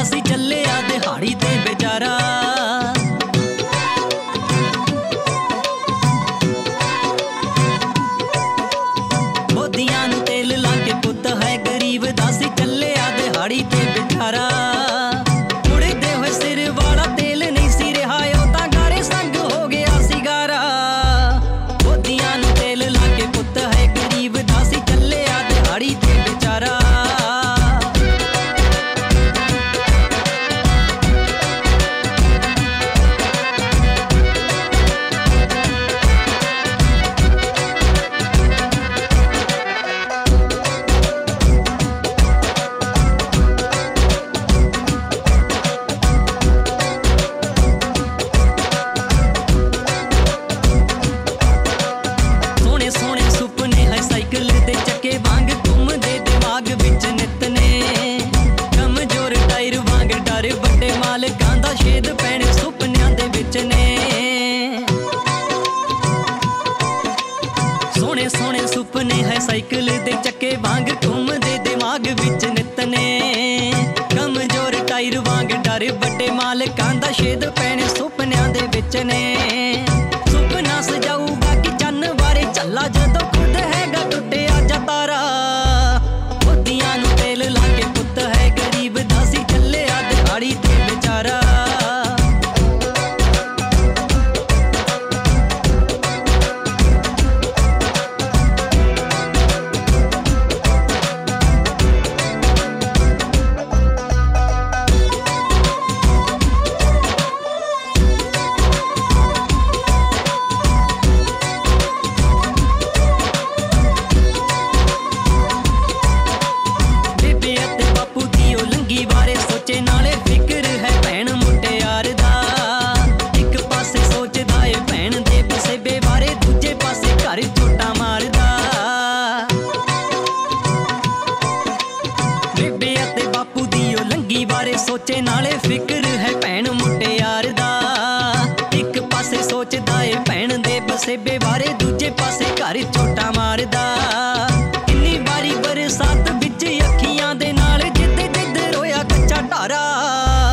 सी चलिया दिहाड़ी ते बेचारा। मोदियां नूं तेल ला के पुत है गरीब दा सी चलिया दिहाड़ी ते बेचारा। मुड़दे होए सिर वाला तेल नहीं सी रहा ओ तां गारे संग हो गया सी गारा। मोदियां नूं तेल ला के पुत है गरीब दा सी चलिया दिहाड़ी ते बेचारा। सुपने है साइकिल दे चक्के वांग घूमदे दिमाग विच नित ने। कमजोर टायर वांग डर बड़े मालकां दा छेद पैणे सुपनियां दे विच ने। सुपना सजाऊगा कि चन्न बारे चला जदों खुद हैगा टुटिया जा तारा। मोदियां नूं तेल ला के पुत है गरीब दा सी चलिया दिहाड़ी ते बेचारा। सोचे नाले फिक्र है भैन मुटियार दा। एक पासे सोचदा है भैन दे बसेबे बारे दूजे पासे घर झोटा मारदा। किन्नी बारी बरसात विच अखियां दे नाल जिद्द जिद्द रोया कच्चा ढारा।